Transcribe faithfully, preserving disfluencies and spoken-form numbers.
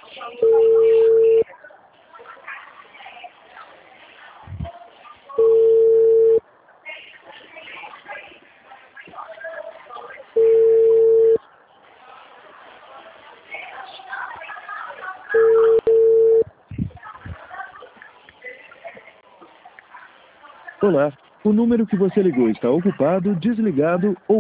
Olá, o número que você ligou está ocupado, desligado ou